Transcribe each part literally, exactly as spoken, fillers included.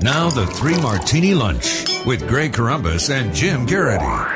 Now the Three Martini Lunch with Greg Corombos and Jim Garrity.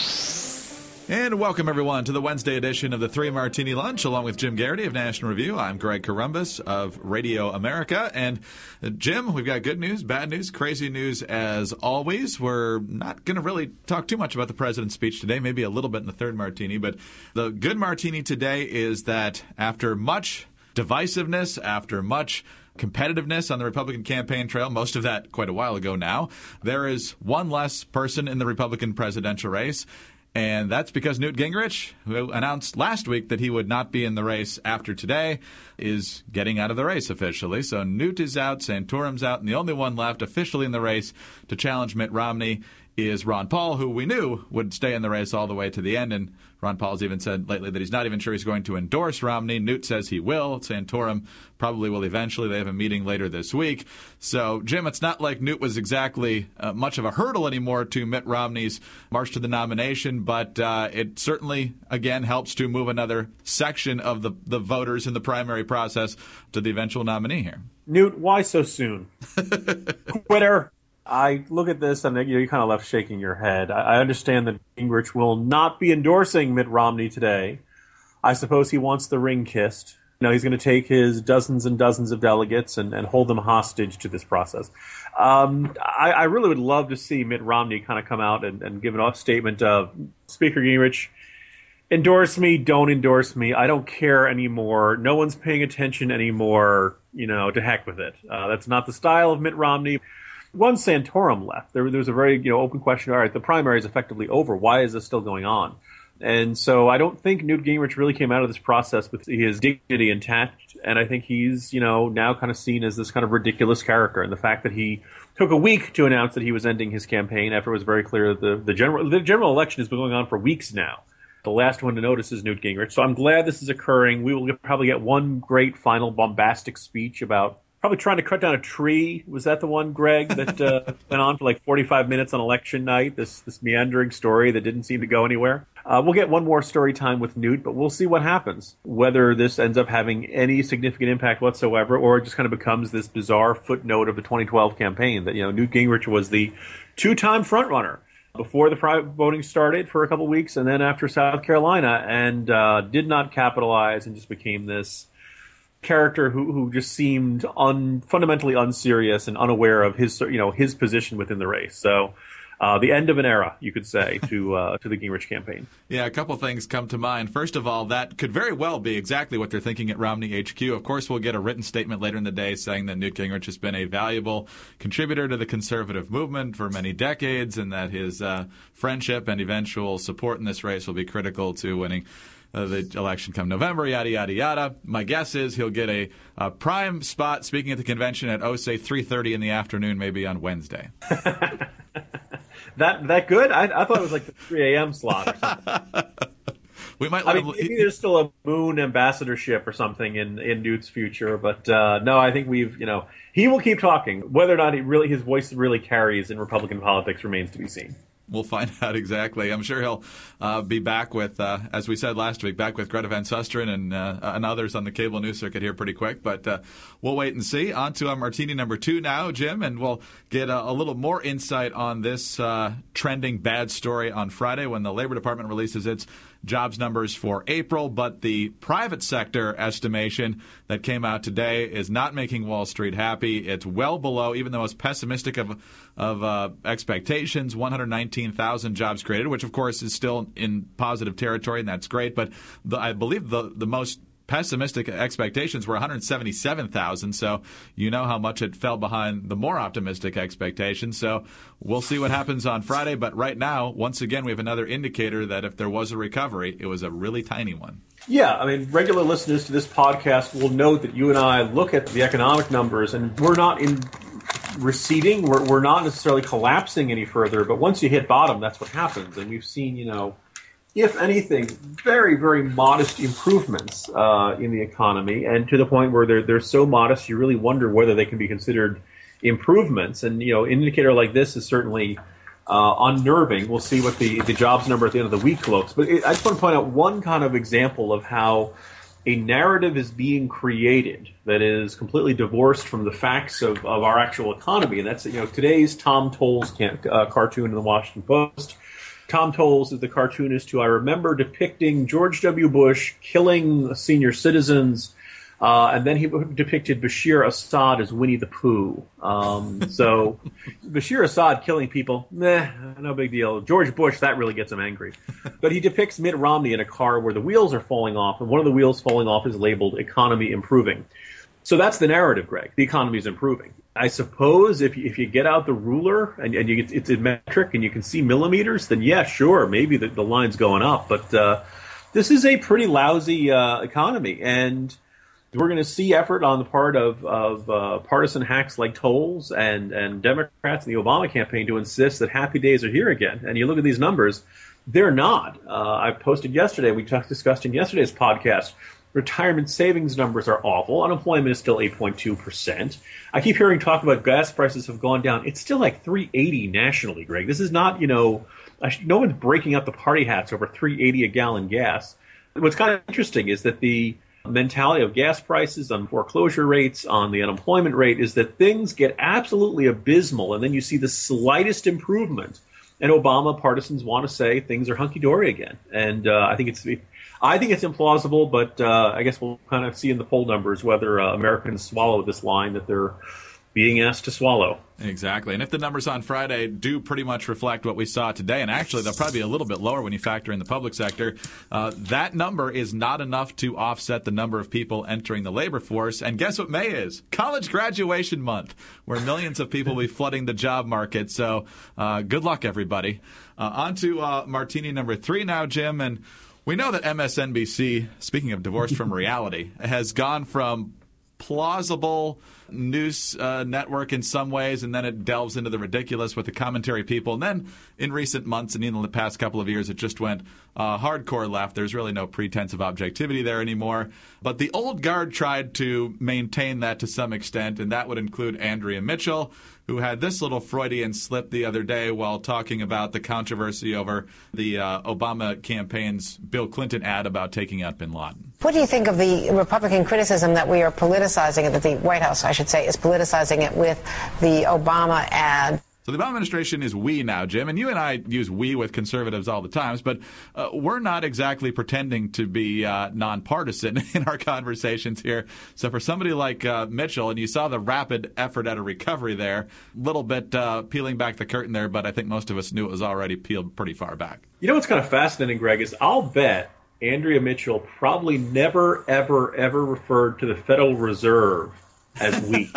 And welcome, everyone, to the Wednesday edition of the Three Martini Lunch, along with Jim Garrity of National Review. I'm Greg Corombos of Radio America. And, uh, Jim, we've got good news, bad news, crazy news as always. We're not going to really talk too much about the president's speech today, maybe a little bit in the third martini. But the good martini today is that after much divisiveness, after much competitiveness on the Republican campaign trail, most of that quite a while ago now, there is one less person in the Republican presidential race. And that's because Newt Gingrich, who announced last week that he would not be in the race after today, is getting out of the race officially. So Newt is out, Santorum's out, and the only one left officially in the race to challenge Mitt Romney is Ron Paul, who we knew would stay in the race all the way to the end. And Ron Paul's even said lately that he's not even sure he's going to endorse Romney. Newt says he will. Santorum probably will eventually. They have a meeting later this week. So, Jim, it's not like Newt was exactly uh, much of a hurdle anymore to Mitt Romney's march to the nomination, but uh, it certainly, again, helps to move another section of the, the voters in the primary process to the eventual nominee here. Newt, why so soon? Quitter. I look at this and you know, you kind of left shaking your head. I, I understand that Gingrich will not be endorsing Mitt Romney today. I suppose he wants the ring kissed. You know, he's going to take his dozens and dozens of delegates and, and hold them hostage to this process. Um, I, I really would love to see Mitt Romney kind of come out and, and give an statement of, Speaker Gingrich, endorse me, don't endorse me. I don't care anymore. No one's paying attention anymore. You know, to heck with it. Uh, that's not the style of Mitt Romney. Once Santorum left, there, there was a very you know open question. All right, the primary is effectively over. Why is this still going on? And so I don't think Newt Gingrich really came out of this process with his dignity intact. And I think he's you know now kind of seen as this kind of ridiculous character. And the fact that he took a week to announce that he was ending his campaign after it was very clear that the, the general the general election has been going on for weeks now. The last one to notice is Newt Gingrich. So I'm glad this is occurring. We will probably get one great final bombastic speech about probably trying to cut down a tree. Was that the one, Greg, that uh, went on for like forty-five minutes on election night? This this meandering story that didn't seem to go anywhere. Uh, we'll get one more story time with Newt, but we'll see what happens. Whether this ends up having any significant impact whatsoever, or it just kind of becomes this bizarre footnote of the twenty twelve campaign that you know Newt Gingrich was the two-time frontrunner before the private voting started for a couple of weeks, and then after South Carolina, and uh, did not capitalize and just became this character who who just seemed un, fundamentally unserious and unaware of his you know his position within the race. So uh, the end of an era, you could say, to uh, to the Gingrich campaign. Yeah, a couple things come to mind. First of all, that could very well be exactly what they're thinking at Romney H Q. Of course, we'll get a written statement later in the day saying that Newt Gingrich has been a valuable contributor to the conservative movement for many decades, and that his uh, friendship and eventual support in this race will be critical to winning Uh, the election come November, yada, yada, yada. My guess is he'll get a, a prime spot speaking at the convention at, oh, say, three thirty in the afternoon, maybe on Wednesday. that that good? I, I thought it was like the three a.m. slot or something. We might I let mean, him, maybe there's still a moon ambassadorship or something in, in Newt's future, but uh, no, I think we've, you know, he will keep talking. Whether or not he really his voice really carries in Republican politics remains to be seen. We'll find out exactly. I'm sure he'll uh, be back with, uh, as we said last week, back with Greta Van Susteren and uh, and others on the cable news circuit here pretty quick. But uh, we'll wait and see. On to our martini number two now, Jim, and we'll get a, a little more insight on this uh, trending bad story on Friday when the Labor Department releases its jobs numbers for April. But the private sector estimation that came out today is not making Wall Street happy. It's well below even the most pessimistic of of uh, expectations, one hundred nineteen thousand jobs created, which, of course, is still in positive territory, and that's great. But the, I believe the, the most pessimistic expectations were one hundred seventy-seven thousand, so you know how much it fell behind the more optimistic expectations. So we'll see what happens on Friday. But right now, once again, we have another indicator that if there was a recovery, it was a really tiny one. Yeah, I mean, regular listeners to this podcast will note that you and I look at the economic numbers, and we're not in receding. We're, we're not necessarily collapsing any further, but once you hit bottom, that's what happens. And we've seen, you know, if anything, very, very modest improvements uh, in the economy, and to the point where they're they're so modest, you really wonder whether they can be considered improvements. And you know, an indicator like this is certainly uh, unnerving. We'll see what the, the jobs number at the end of the week looks. But it, I just want to point out one kind of example of how a narrative is being created that is completely divorced from the facts of, of our actual economy. And that's, you know, today's Tom Towles can, uh, cartoon in the Washington Post. Tom Towles is the cartoonist who I remember depicting George W. Bush killing senior citizens, uh, and then he depicted Bashir Assad as Winnie the Pooh. Um, so Bashir Assad killing people, meh, no big deal. George Bush, that really gets him angry. But he depicts Mitt Romney in a car where the wheels are falling off, and one of the wheels falling off is labeled economy improving. So that's the narrative, Greg. The economy is improving. I suppose if you, if you get out the ruler and, and you, it's a metric and you can see millimeters, then yeah, sure, maybe the, the line's going up. But uh, this is a pretty lousy uh, economy, and we're going to see effort on the part of, of uh, partisan hacks like Towles and, and Democrats in the Obama campaign to insist that happy days are here again. And you look at these numbers, they're not. Uh, I posted yesterday, we talked, discussed in yesterday's podcast, retirement savings numbers are awful. Unemployment is still eight point two percent. I keep hearing talk about gas prices have gone down. It's still like three eighty nationally, Greg. This is not, you know, no one's breaking up the party hats over three eighty a gallon gas. What's kind of interesting is that the mentality of gas prices, on foreclosure rates, on the unemployment rate, is that things get absolutely abysmal, and then you see the slightest improvement. And Obama partisans want to say things are hunky-dory again. And uh, I think it's I think it's implausible, but uh, I guess we'll kind of see in the poll numbers whether uh, Americans swallow this line that they're being asked to swallow. Exactly. And if the numbers on Friday do pretty much reflect what we saw today, and actually they'll probably be a little bit lower when you factor in the public sector, uh, that number is not enough to offset the number of people entering the labor force. And guess what May is? College graduation month, where millions of people will be flooding the job market. So uh, good luck, everybody. Uh, on to uh, martini number three now, Jim. And we know that M S N B C, speaking of divorced from reality, has gone from plausible news uh, network in some ways, and then it delves into the ridiculous with the commentary people. And then in recent months and even in the past couple of years, it just went uh, hardcore left. There's really no pretense of objectivity there anymore. But the old guard tried to maintain that to some extent, and that would include Andrea Mitchell, who had this little Freudian slip the other day while talking about the controversy over the uh, Obama campaign's Bill Clinton ad about taking out bin Laden. What do you think of the Republican criticism that we are politicizing it, that the White House, I should say, is politicizing it with the Obama ad? So the Obama administration is we now, Jim, and you and I use we with conservatives all the time, but uh, we're not exactly pretending to be uh, nonpartisan in our conversations here. So for somebody like uh, Mitchell, and you saw the rapid effort at a recovery there, a little bit uh, peeling back the curtain there, but I think most of us knew it was already peeled pretty far back. You know what's kind of fascinating, Greg, is I'll bet Andrea Mitchell probably never, ever, ever referred to the Federal Reserve as we.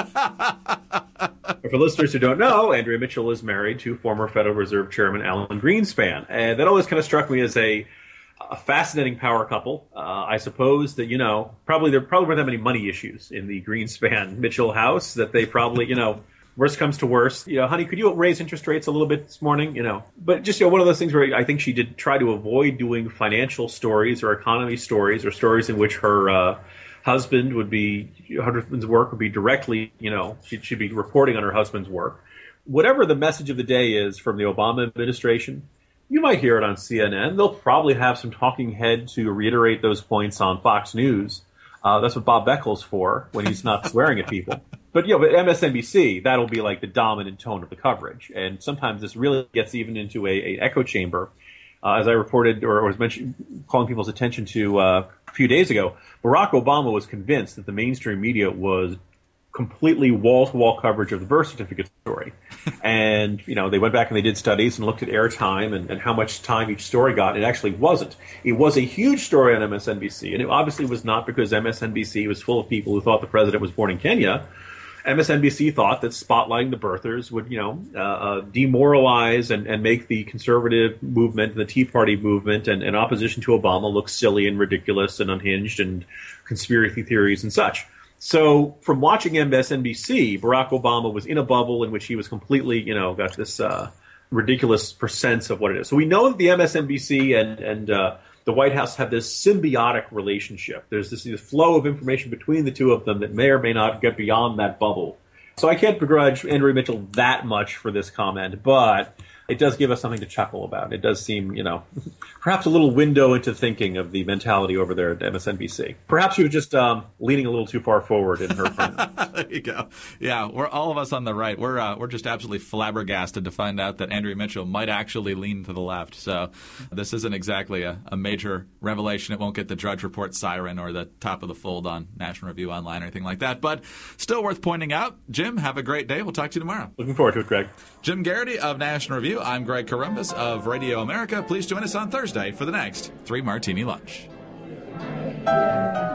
For listeners who don't know, Andrea Mitchell is married to former Federal Reserve Chairman Alan Greenspan. And that always kind of struck me as a, a fascinating power couple. Uh, I suppose that, you know, probably there probably weren't that many money issues in the Greenspan-Mitchell house that they probably, you know, worst comes to worst. You know, honey, could you raise interest rates a little bit this morning? You know, but just, you know, one of those things where I think she did try to avoid doing financial stories or economy stories or stories in which her uh, husband would be, her husband's work would be directly, you know, she'd, she'd be reporting on her husband's work. Whatever the message of the day is from the Obama administration, you might hear it on C N N. They'll probably have some talking head to reiterate those points on Fox News. Uh, that's what Bob Beckles for when he's not swearing at people. But, you know, but M S N B C, that'll be like the dominant tone of the coverage. And sometimes this really gets even into a, a echo chamber. Uh, as I reported or was mentioned, calling people's attention to uh, a few days ago, Barack Obama was convinced that the mainstream media was completely wall-to-wall coverage of the birth certificate story. And, you know, they went back and they did studies and looked at airtime and, and how much time each story got. It actually wasn't. It was a huge story on M S N B C, and it obviously was not because M S N B C was full of people who thought the president was born in Kenya. M S N B C thought that spotlighting the birthers would, you know, uh, uh, demoralize and, and make the conservative movement, the Tea Party movement, and, and opposition to Obama look silly and ridiculous and unhinged and conspiracy theories and such. So from watching M S N B C, Barack Obama was in a bubble in which he was completely, you know, got this uh, ridiculous percents of what it is. So we know that the M S N B C and, and uh, the White House have this symbiotic relationship. There's this, this flow of information between the two of them that may or may not get beyond that bubble. So I can't begrudge Andrea Mitchell that much for this comment, but it does give us something to chuckle about. It does seem, you know, perhaps a little window into thinking of the mentality over there at M S N B C. Perhaps she was just um, leaning a little too far forward in her friend. There you go. Yeah, we're all of us on the right. We're uh, we're just absolutely flabbergasted to find out that Andrea Mitchell might actually lean to the left. So this isn't exactly a, a major revelation. It won't get the Drudge Report siren or the top of the fold on National Review Online or anything like that. But still worth pointing out. Jim, have a great day. We'll talk to you tomorrow. Looking forward to it, Greg. Jim Garrity of National Review. I'm Greg Corombos of Radio America. Please join us on Thursday for the next Three Martini Lunch.